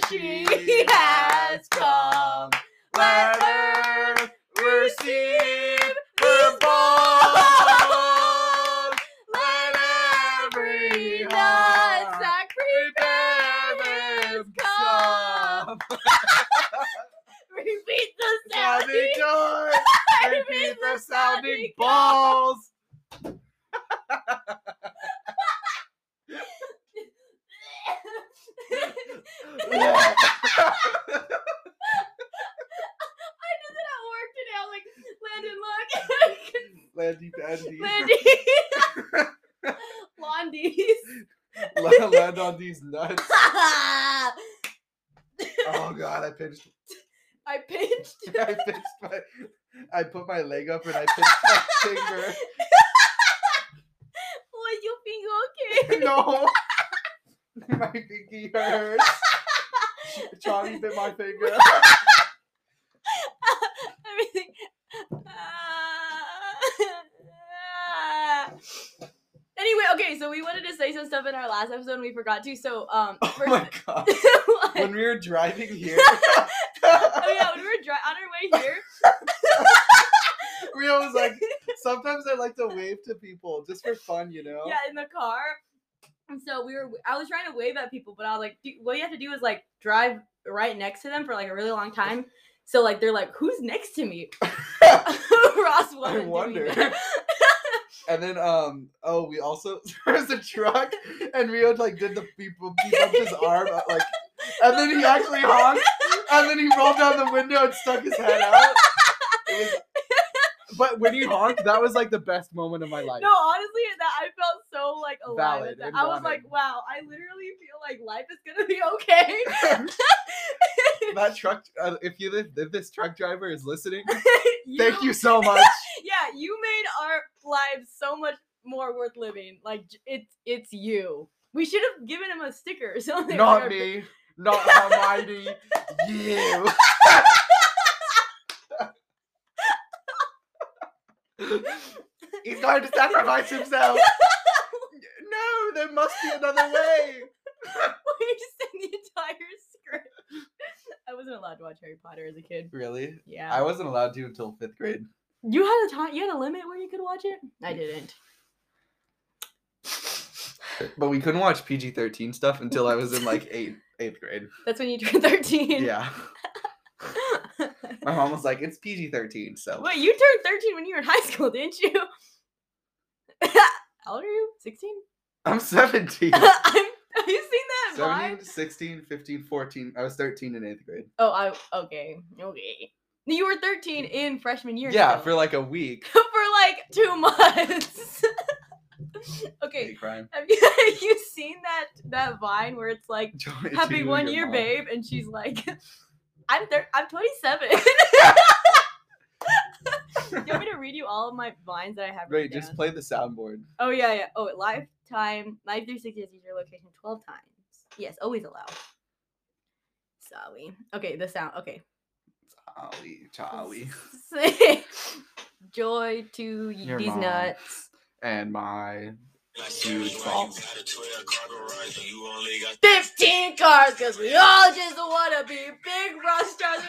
she has come. Let earth receive her balls. Let every nutsack prepare this cup. Repeat the sounding joy. Repeat the sounding balls. I did it at work today. I was like, Landon, look. Landy. Londies. Land on these nuts. Oh god, I pinched. I pinched. I put my leg up and I pinched my finger. Was your finger okay? No. My pinky hurts. Charlie bit my finger. Everything. Anyway, okay, so we wanted to say some stuff in our last episode and we forgot to. So, Oh my god. When we were driving here. Oh yeah, when we were on our way here. Rio was like, sometimes I like to wave to people just for fun, you know? Yeah, in the car. And so I was trying to wave at people, but I was like, what you have to do is like drive right next to them for like a really long time. So like they're like, who's next to me? Ross wasn't I wonder. doing that. And then we also there was a truck and Rio like did the beep up his arm like, and then he actually honked and then he rolled down the window and stuck his head out. But when he honked, that was like the best moment of my life. No, honestly, that I felt so like alive. Valid That. and I was wanted. like, wow, I literally feel like life is gonna be okay. That truck, if this truck driver is listening, thank you so much. Yeah, you made our lives so much more worth living. Like it's you. We should have given him a sticker or something. Not me, not Hermione, you. He's going to sacrifice himself. No, there must be another way. We just said the entire script. I wasn't allowed to watch Harry Potter as a kid. Really? Yeah. I wasn't allowed to until 5th grade. You had a time. You had a limit where you could watch it. I didn't. But we couldn't watch PG-13 stuff until I was in like 8th grade. That's when you turned 13. Yeah. My mom was like, it's PG-13, so. Wait, you turned 13 when you were in high school, didn't you? How old are you? 16? I'm 17. Have you seen that 17, vibe? 16, 15, 14. I was 13 in 8th grade. Oh, okay. You were 13 in freshman year. Yeah, still. for like a week. For like 2 months. Okay. Hate crime. Have you seen that Vine where it's like, Joy happy to 1 your year, mom. babe, and she's like, I'm 27. Do you want me to read you all of my vines that I have? Wait, written just down? play the soundboard. Oh yeah. Oh, lifetime 936 is your location 12 times. Yes, always allow. Sorry. Okay, the sound. Okay. Charlie. Joy to Your these mom. nuts. And my huge balls. 15 cars, cause we all just wanna be big rock stars.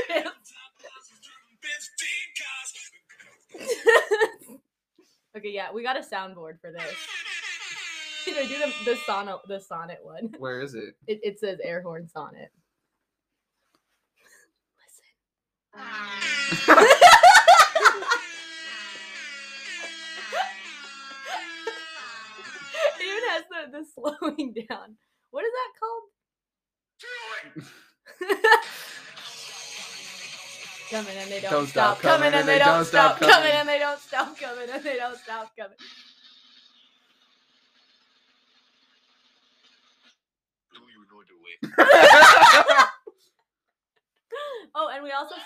Okay, yeah, we got a soundboard for this. Should I do the sonnet one? Where is it? It says air horn sonnet. Listen. It even has the slowing down. What is that called? Coming and they don't stop coming and they don't stop coming and they don't stop coming and they don't stop coming. Oh, and we also.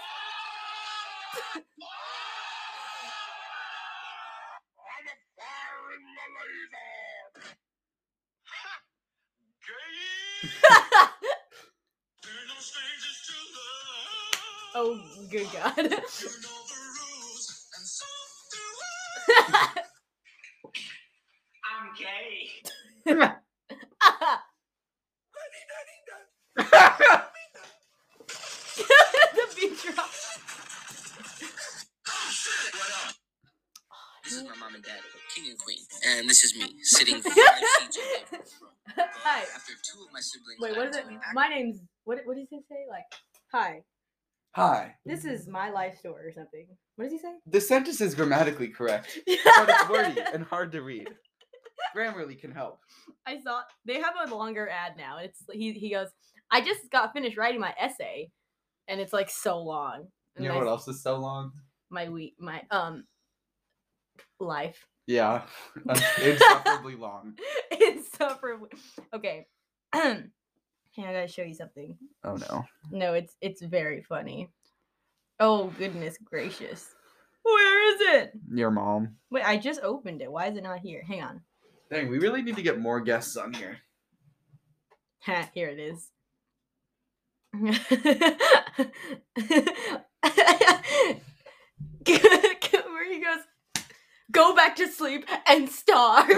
Oh, good God. I'm gay. and dad, king and queen. And this is me, sitting 5 seats away from the throne. Hi. After 2 of my siblings... Wait, what is it? My name's... What does he say? Like, hi. Hi. This is my life story or something. What does he say? The sentence is grammatically correct, but it's wordy and hard to read. Grammarly can help. I saw... They have a longer ad now. It's he goes, I just got finished writing my essay. And it's like so long. And You know what else is so long? My life. Yeah. Insufferably long. Insufferably. Okay. Hey, I gotta show you something. Oh no. No, it's very funny. Oh goodness gracious. Where is it? Your mom. Wait, I just opened it. Why is it not here? Hang on. Dang, we really need to get more guests on here. Ha, here it is. Where he goes, go back to sleep and starve.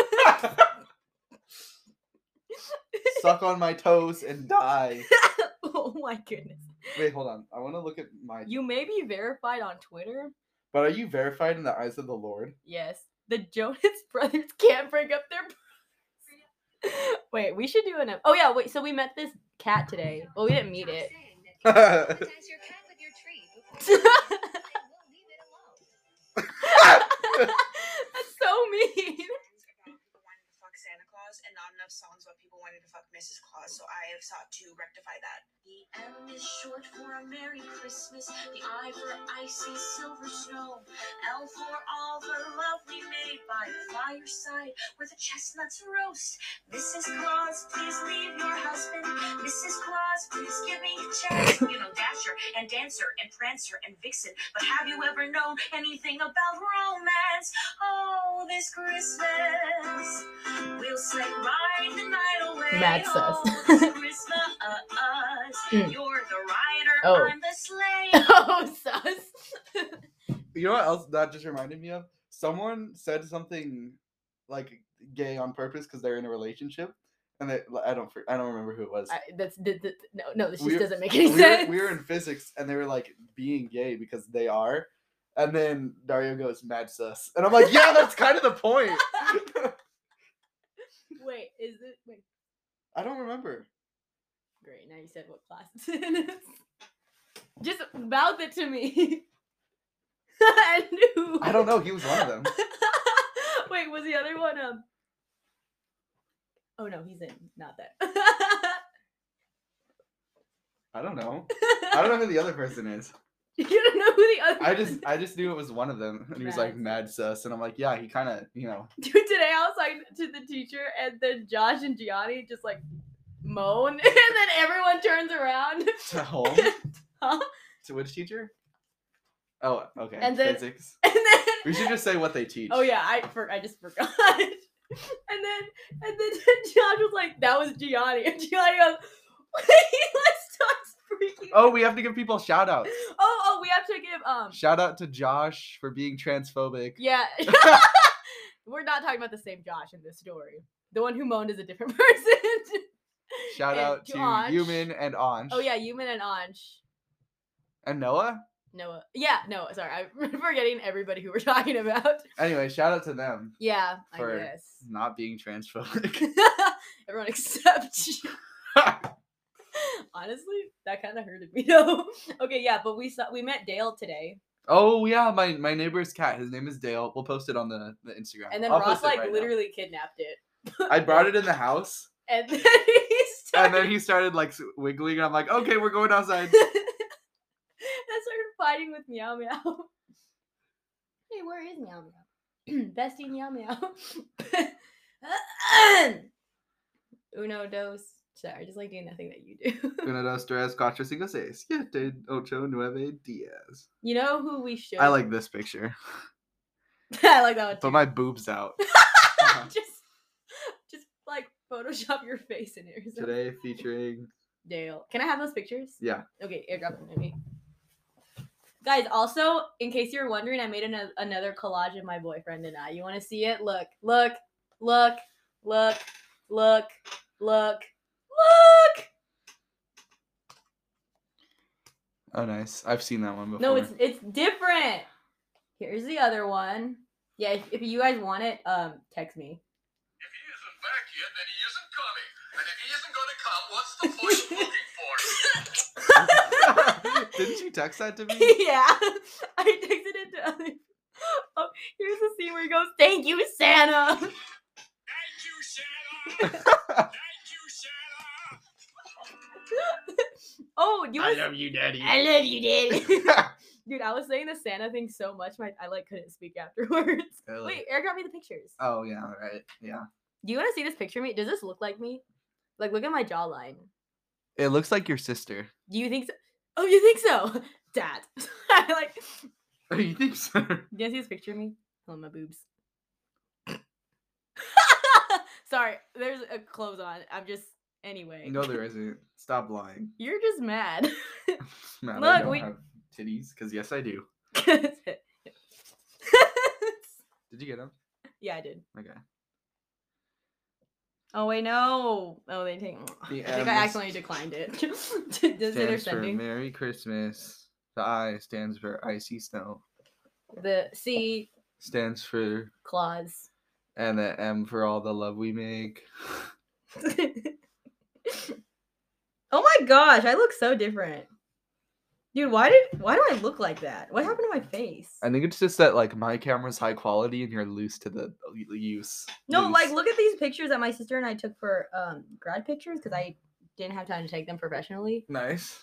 Suck on my toes and die. Oh my goodness. Wait, hold on. I want to look at my... You may be verified on Twitter. But are you verified in the eyes of the Lord? Yes. The Jonas Brothers can't break up their... Wait, we should do an... Oh yeah, wait, so we met this cat today. Well, we didn't meet it. Traumatize your cat with your tree before you will leave it alone. That's so mean. About people wanting to fuck Santa Claus and not enough songs about people wanting to fuck Mrs. Claus, so I have sought to rectify that. The M is short for a Merry Christmas. The I for icy silver snow. L for all the love we made by the fireside where the chestnuts roast. Mrs. Claus, please leave your husband. Mrs. Claus, please give me a chance. You know, Dasher and Dancer and Prancer and Vixen, but have you ever known anything about romance? Oh, this Christmas we'll sleigh ride the night away. Mad sus. Oh, this Christmas, Mm. you're the rider, Oh. I'm the sleigh. Oh, sus. You know what else that just reminded me of? Someone said something like gay on purpose because they're in a relationship, and I don't remember who it was. No, this just We- doesn't make any we were, sense. we were in physics, and they were like being gay because they are, and then Dario goes mad sus, and I'm like, yeah, that's kind of the point. Wait, is it? Wait, I don't remember. great. Now you said what class it's in. Just mouth it to me. I knew. I don't know. He was one of them. Wait, was the other one Oh no, he's in. Not that. I don't know. I don't know who the other person is. You don't know who the other. I just knew it was one of them, and he was like mad sus, and I'm like, yeah, he kind of, Dude, today I was like to the teacher, and then Josh and Gianni just like moan, and then everyone turns around. to home. Huh? To which teacher? Oh, okay. And then- Physics. And then We should just say what they teach. oh yeah, I just forgot. And then Josh was like, "That was Gianni," and Gianni goes, "Wait, let's talk freaking." Oh, we have to give people shout outs. Oh, we have to give Shout out to Josh for being transphobic. Yeah. We're not talking about the same Josh in this story. The one who moaned is a different person. Shout And out to Anj. Yumin and Anj. Oh yeah, Yumin and Anj. And Noah? Noah. Yeah, Noah. Sorry, I'm forgetting everybody who we're talking about. Anyway, shout out to them Yeah, for I guess. not being transphobic. Everyone except you. Honestly, that kind of hurted me though. Okay, yeah, but we met Dale today, Oh yeah, my neighbor's cat. His name is Dale. We'll post it on the Instagram. and then I'll Ross post it like right now. literally kidnapped it. I brought it in the house, And then he started. and then he started like wiggling, and I'm like, okay, we're going outside. I started fighting with Meow Meow. Hey, where is Meow Meow? Bestie Meow Meow. Uno, dos. Sorry, I just like doing nothing that you do. 1, 2, 3, 4, 5, 6, 7, 8, 9, 10. You know who we should? I like this picture, I like that one too. but my boob's out. just like Photoshop your face in it or something. Today featuring Dale. Can I have those pictures? yeah. Okay, airdrop them to me. Guys, also, in case you're wondering, I made another collage of my boyfriend and I. You want to see it? Look, look, look, look, look, look, look! Oh nice. I've seen that one before. No, it's different. Here's the other one. Yeah, if you guys want it, text me. If he isn't back yet, then he isn't coming. And if he isn't going to come, what's the point of looking for him? Didn't you text that to me? Yeah, I texted it to other. Oh, here's the scene where he goes, "Thank you, Santa." Thank you, Santa. Thank you, Santa. Oh, you I was. love you, Daddy. I love you, Daddy. Dude, I was saying the Santa thing so much, I like couldn't speak afterwards. Really? Wait, Eric got me the pictures. Oh yeah, right. Yeah. Do you want to see this picture of me? Does this look like me? Like, look at my jawline. It looks like your sister. Do you think so? Oh, you think so, Dad? I like. Oh, you think so? Do you want to see this picture of me? Oh, my boobs. Sorry, there's a clothes on. I'm just anyway. No, there isn't. Stop lying. You're just mad. Man, Look, I don't we- have titties. Because yes, I do. Did you get them? Yeah, I did. Okay. Oh wait, no. Oh, they take. The I think I M accidentally declined it. Does it they're Stands for sending? Merry Christmas. The I stands for icy snow. The C Stands for clause. and the M for all the love we make. Oh my gosh, I look so different. Dude, why do I look like that? What happened to my face? I think it's just that like my camera's high quality and you're loose to the use. No, loose. like look at these pictures that my sister and I took for grad pictures because I didn't have time to take them professionally. Nice.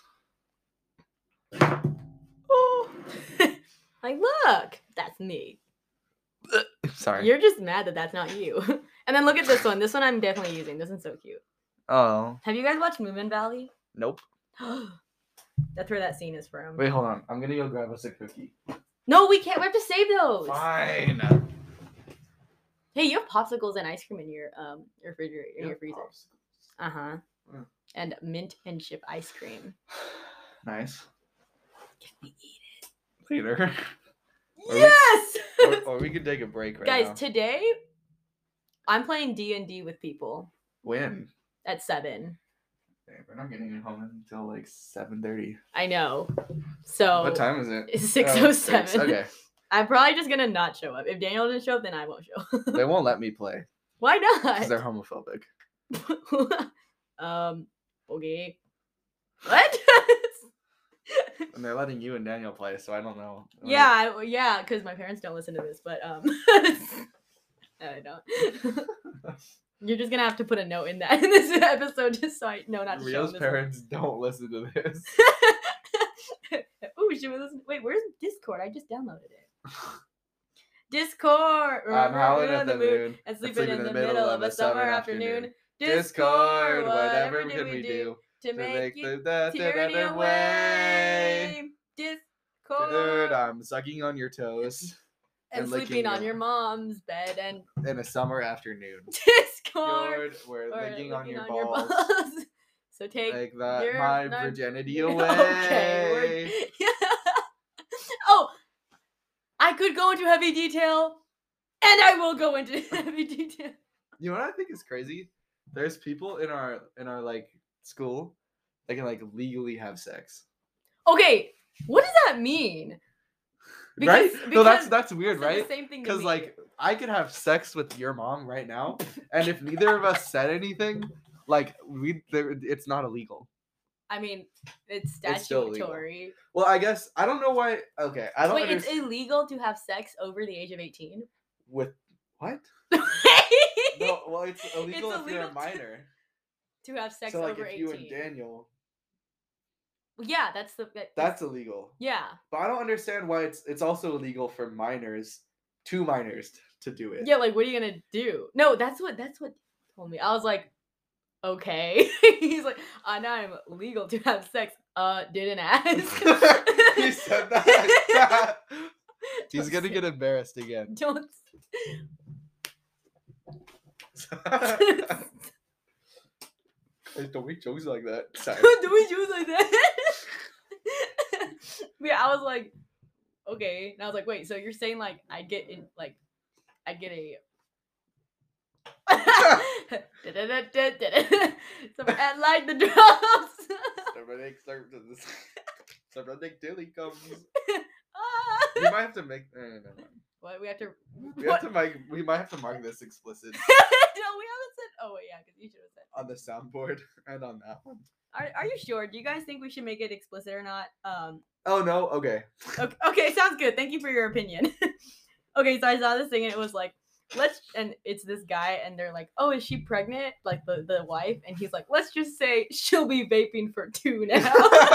Oh. Like, look, that's me. Sorry. You're just mad that that's not you. And then look at this one. This one I'm definitely using. This one's so cute. Oh. Have you guys watched Moomin Valley? Nope. That's where that scene is from. Wait, hold on. I'm gonna go grab us a cookie. No, we can't. We have to save those. Fine. Hey, you have popsicles and ice cream in your refrigerator, in your freezer. Uh huh. Mm. And mint and chip ice cream. Nice. Can we eat Later. Or we- Yes. or we can take a break right Guys, now. today I'm playing D&D with people When? at 7. Okay, we're not getting home until like 7:30. I know. So What time is it? It's Oh, 6:07. 6. Okay. I'm probably just gonna not show up. If Daniel doesn't show up, then I won't show up. They won't let me play Why because they're not? homophobic. Okay. What? And they're letting you and Daniel play, so I don't know. yeah, because my parents don't listen to this, but I don't. You're just gonna have to put a note in this episode just so I know not to show Rio's this. parents don't listen to this. Ooh, should we listen? Wait, where's Discord? I just downloaded it. Discord. I'm howling at the moon and sleeping in the middle of a summer afternoon. Discord, whatever can we do to to make you the tyranny better way? away? Dude, Discord. I'm sucking on your toes And and sleeping licking on your- your mom's bed and in a summer afternoon. Discord. We're or licking on your licking balls. So take Like that, your- my my- virginity away. Okay, oh, I could go into heavy detail, and I will go into heavy detail. You know what I think is crazy? There's people in our like school that can like legally have sex. Okay, what does that mean? Right? No, because that's weird, this is the right? same thing to Because me. like I could have sex with your mom right now, and if neither of us said anything, like it's not illegal. I mean, it's It's still illegal. statutory. Well, I guess I don't know why. Okay, I don't Wait, it's understand. illegal to have sex over the age of 18? With what? No, well, it's illegal if you're illegal a minor. to have sex So like over if 18. you and Daniel, Yeah, that's the. that's illegal. yeah. But I don't understand why it's also illegal for minors, two minors to do it. Yeah, like what are you gonna do? No, that's what told me. I was like, okay. He's like, now I'm legal to have sex. Didn't ask. He said that. He's Don't gonna say- get embarrassed again. Don't. Hey, don't make jokes like that. Sorry. Do we use like that? Yeah, I was like, okay. And I was like, wait, so you're saying like I get a so and like the drums. Somebody dilly comes. Ah. You might have to make. No. What we have to We might have to mark this explicit No, we haven't said. Oh wait, yeah, because you should have said. on the soundboard and on that one. Are you sure? Do you guys think we should make it explicit or not? Oh no. Okay. Okay, sounds good. Thank you for your opinion. Okay, so I saw this thing and it was like, and it's this guy and they're like, oh, is she pregnant? Like the wife, and he's like, let's just say she'll be vaping for 2 now.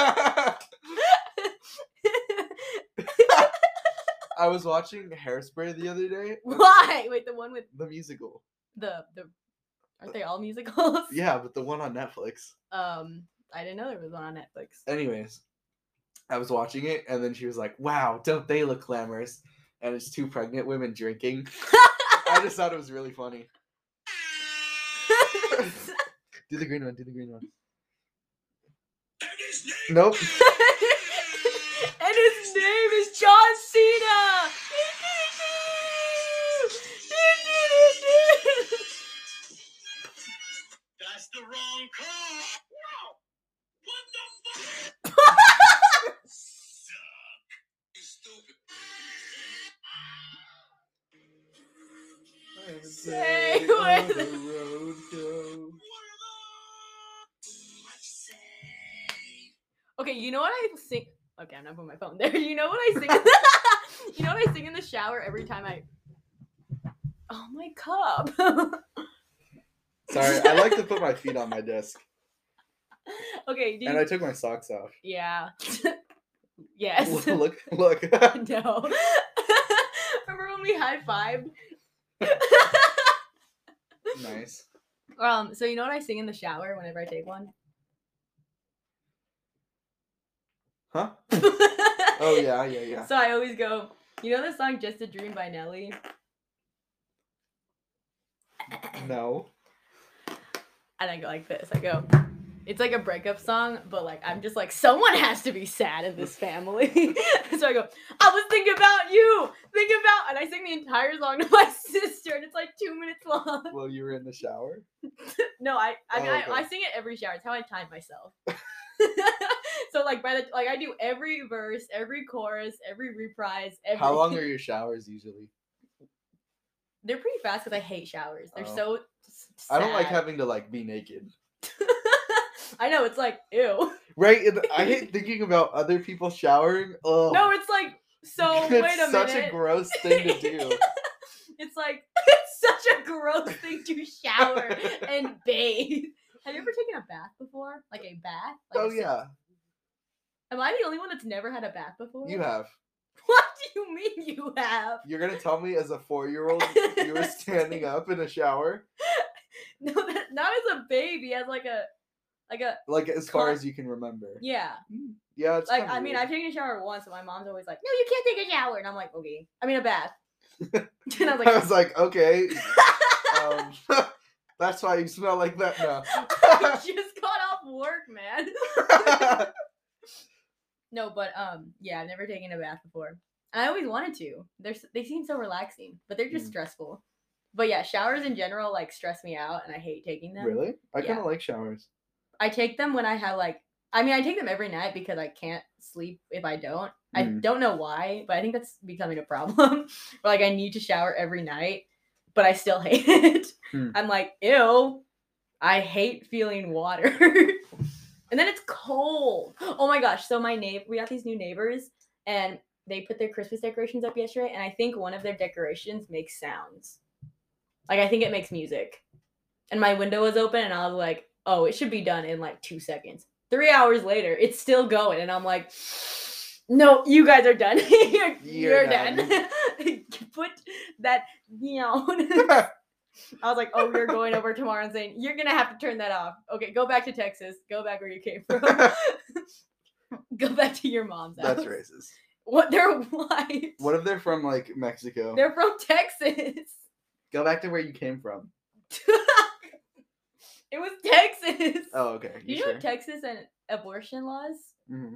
I was watching Hairspray the other day. Why? Wait, the one with The musical. the aren't they all musicals? Yeah, but the one on Netflix. I didn't know there was one on Netflix. Anyways, I was watching it, and then she was like, "Wow, don't they look glamorous?" And it's 2 pregnant women drinking. I just thought it was really funny. Do the green one. Do the green one. Nope. And his name is John Cena. That's the wrong call. Wow. What the fuck? Suck. You stupid. Say where the the- road goes. Okay, you know what I sing? Okay, I'm not putting my phone there. You know what I sing? You know what I sing in the shower every time I? Oh my cup. Sorry, I like to put my feet on my desk, Okay, do you... and I took my socks off. yeah. Yes. Look. No. Remember when we high-fived? Nice. So you know what I sing in the shower whenever I take one? Huh? Oh yeah. So I always go, you know the song Just a Dream by Nelly? No. And I go like this. I go, it's like a breakup song, but like I'm just like, someone has to be sad in this family. So I go, I was thinking about you, and I sing the entire song to my sister, and it's like 2 minutes long. Well, you were in the shower. No, I mean, Oh, okay. I sing it every shower. It's how I time myself. So like I do every verse, every chorus, every reprise. How long are your showers usually? They're pretty fast because I hate showers. They're Oh. so. I don't like sad. having to like be naked. I know, it's like ew. Right? And I hate thinking about other people showering. Oh, No, it's like so. it's Wait a such minute. a gross thing to do. It's like it's such a gross thing to shower and bathe. Have you ever taken a bath before? Like a bath? Like Oh a yeah, Am I the only one that's never had a bath before? you have. What do you mean you have? You're gonna tell me as a 4-year-old you were standing up in a shower, No, not as a baby, as like a like as far Con- as you can remember. yeah. Yeah, it's Like kinda I mean, weird. I've taken a shower once, and my mom's always like, "No, you can't take a shower," and I'm like, "Okay." I mean, a bath. And I was I like, was like, okay, that's why you smell like that now. I just got off work, man. No, but yeah, I've never taken a bath before. I always wanted to. They seem so relaxing, but they're just Mm. stressful. But yeah, showers in general like stress me out, and I hate taking them. Really? I kind Yeah. of like showers. I take them when I have like. I mean, I take them every night because I can't sleep if I don't. I Mm. don't know why, but I think that's becoming a problem. Like I need to shower every night, but I still hate it. Hmm. I'm like, ew. I hate feeling water. And then it's cold. Oh my gosh. So we got these new neighbors and they put their Christmas decorations up yesterday, and I think one of their decorations makes sounds. Like I think it makes music. And my window was open and I was like, oh, it should be done in like 2 seconds. 3 hours later, it's still going, and I'm like, no, you guys are done. You're done. Put that down. I was like, oh, you're going over tomorrow and saying, you're going to have to turn that off. Okay, go back to Texas. Go back where you came from. Go back to your mom's house. That's racist. What? They're white. What if they're from like Mexico? They're from Texas. Go back to where you came from. It was Texas. Oh, okay. Do you know Texas and abortion laws? Mm-hmm.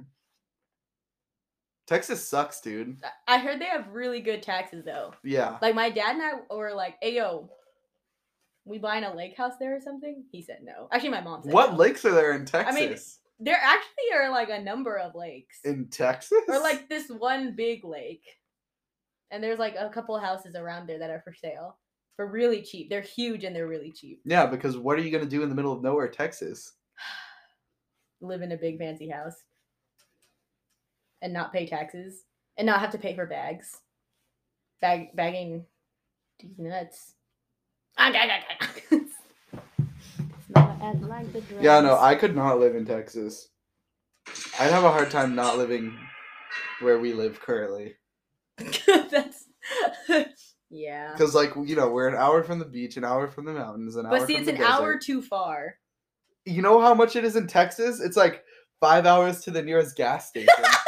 Texas sucks, dude. I heard they have really good taxes, though. Yeah. Like, my dad and I were like, hey, yo, we buying a lake house there or something? He said no. Actually, my mom said What no. lakes are there in Texas? mean, There actually are, like, a number of lakes. in Texas? Or, like, this one big lake. And there's like a couple houses around there that are for sale for really cheap. They're huge and they're really cheap. Yeah, because what are you gonna do in the middle of nowhere, Texas? Live in a big fancy house and not pay taxes and not have to pay for bags. Bagging these nuts. It's not as like the Yeah, no, drums. I could not live in Texas. I'd have a hard time not living where we live currently. That's yeah. Because, like, you know, we're an hour from the beach, an hour from the mountains, an hour But see, from it's the an hour desert. too far. You know how much it is in Texas? It's like 5 hours to the nearest gas station.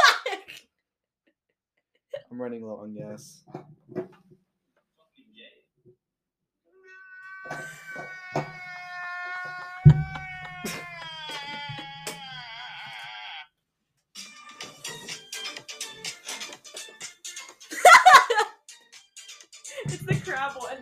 I'm running low on gas. It's the crab one.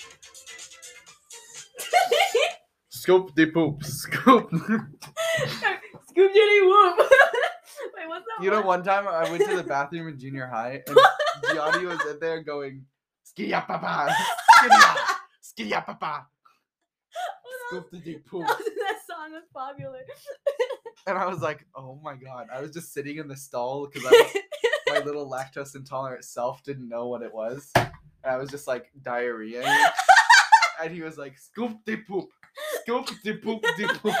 Scoop de poop. Scoop. Scoop diddy whoop. Wait, what's that You know, one? one time I went to the bathroom in junior high, and Gianni was in there going, "Skiya papa, skiya papa." Scoop de poop. That song was popular. And I was like, oh my god. I was just sitting in the stall because my little lactose intolerant self didn't know what it was. And I was just like diarrhea. And he was like, scoop de poop. Scoop de poop de poop.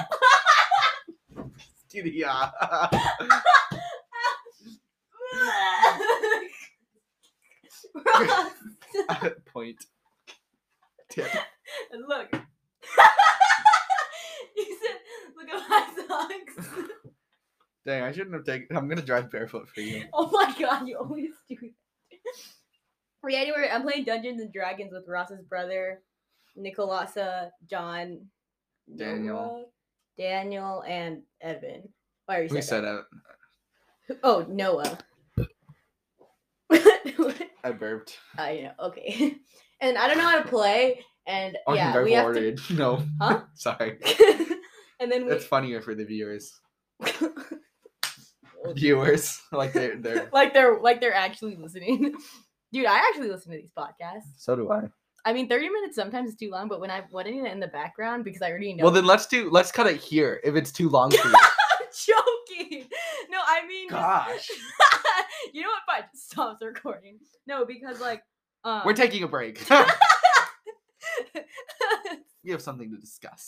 Skidia. Point. Tip. And look. You said, look at my socks. Dang, I shouldn't have taken. I'm gonna drive barefoot for you. Oh my god, you always do that. Yeah, anyway, I'm playing Dungeons and Dragons with Ross's brother, Nicolasa, John, Daniel. Noah, Daniel, and Evan. I already We said said that. it. Oh, Noah. I burped. I know. Okay. And I don't know how to play, and Oh, yeah, I've we have ordered. No. Huh? Sorry. to. And then we. It's funnier for the viewers. Viewers. Like they're like they're actually listening. Dude, I actually listen to these podcasts. So do I. I mean, 30 minutes sometimes is too long, but when I put it in the background because I already know. Well, then let's cut it here if it's too long for you. I'm joking. No, I mean. Gosh. You know what? Fine, just stop the recording. No, because like. We're taking a break. We have something to discuss.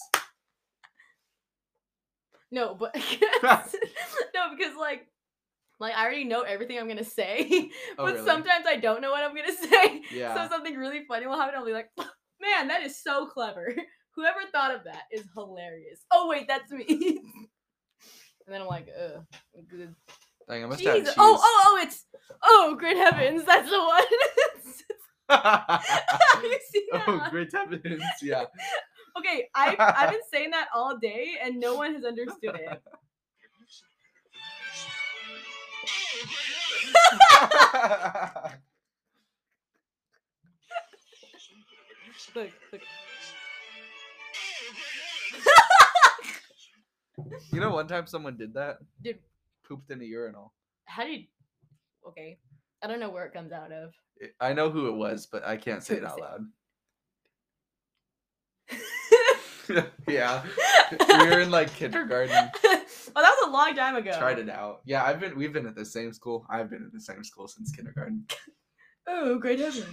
No, but no, because like I already know everything I'm gonna say, Oh, but really? sometimes I don't know what I'm gonna say. Yeah. So something really funny will happen. I'll be like, "Man, that is so clever! Whoever thought of that is hilarious." Oh wait, that's me. And then I'm like, "Ugh, good." Dang, I must have Jesus. cheese. Oh, great heavens, that's the one. Have you seen that? Oh, one? great heavens. Yeah. Okay, I've been saying that all day, and no one has understood it. Look. You know, one time someone did that? Did Pooped in a urinal. how do you? Okay, I don't know where it comes out of. I know who it was, but I can't say it out loud. Yeah. We were in like kindergarten. Oh, that was a long time ago. Tried it out. Yeah, we've been at the same school. I've been at the same school since kindergarten. Oh, great heavens!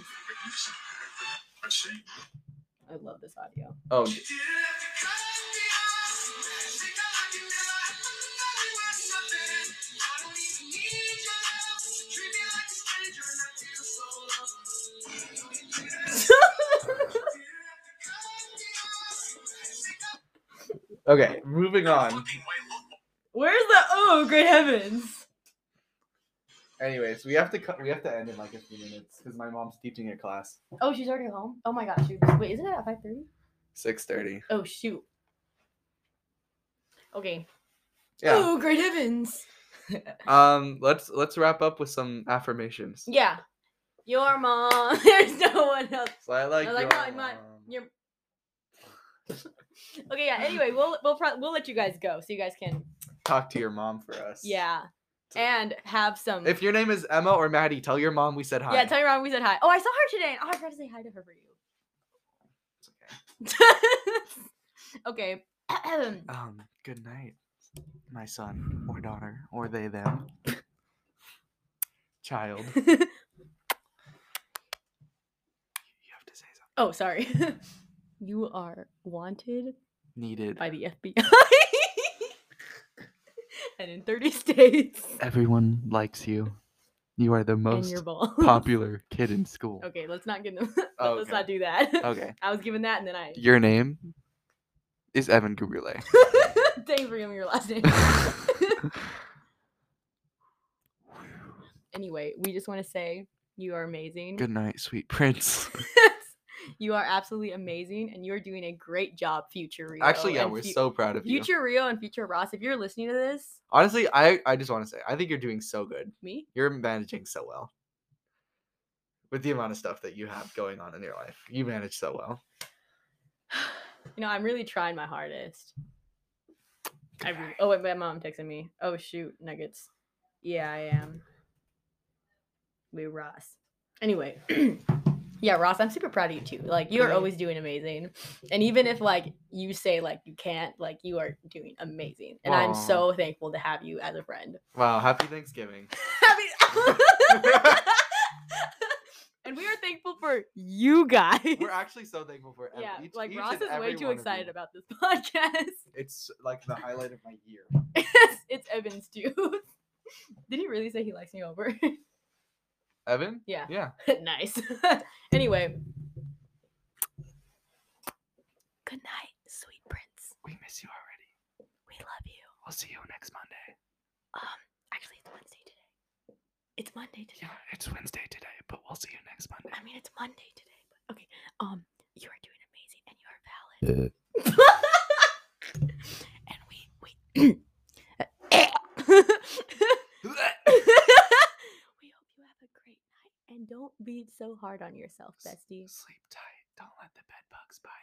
I love this audio. Oh, okay, moving on. Where's the oh, great heavens? Anyways, we have to end in like a few minutes because my mom's teaching a class. Oh, she's already home. Oh my gosh, shoot. Wait, isn't it at 5:30? 6:30. Oh shoot. Okay. Yeah. Oh, great heavens. Let's wrap up with some affirmations. Yeah. Your mom. There's no one else. So I like, I like your my- mom. Your. Okay, yeah. Anyway, we'll let you guys go so you guys can. Talk to your mom for us. Yeah. and have some. If your name is Emma or Maddie, tell your mom we said hi. Yeah, tell your mom we said hi. Oh, I saw her today. Oh, I forgot to say hi to her for you. It's okay. Okay. Good night, my son or daughter, or they, them. Child. You have to say something. Oh, sorry. You are wanted Needed. by the FBI. And in 30 states. Everyone likes you. You are the And most your balls. popular kid in school. Okay, let's not get them. Oh, Let's okay. not do that. Okay. I was given that and then I. Your name is Evan Gurule. Thanks for giving me your last name. Anyway, we just want to say you are amazing. Good night, sweet prince. You are absolutely amazing, and you are doing a great job, Future Rio. Actually, yeah, and we're so proud of you. Future Rio and Future Ross. If you're listening to this, Honestly, I just want to say, I think you're doing so good. me, You're managing so well. With the amount of stuff that you have going on in your life. You manage so well. I'm really trying my hardest. Oh wait, my mom texted me. Oh shoot, Nuggets. Yeah, I am. Wait, Ross. Anyway. Yeah, Ross, I'm super proud of you too. Like, you are always doing amazing. And even if, like, you say, like, you can't, like, you are doing amazing. And I'm so thankful to have you as a friend. Wow, happy Thanksgiving. And we are thankful for you guys. We're actually so thankful for Yeah, each Ross and is every way too one of excited you. about this podcast. It's like the highlight of my year. It's Evan's too. Did he really say he likes me over? Evan? Yeah. Yeah. Nice. Anyway. Good night, sweet prince. We miss you already. We love you. We'll see you next Monday. Actually, it's Wednesday today. It's Monday today. Yeah, it's Wednesday today, but we'll see you next Monday. I mean, it's Monday today. But okay. You are doing amazing, and you are valid. And we. We hope you have a great night, and don't be so hard on yourself, bestie. Sleep tight. Don't let the bed bugs bite.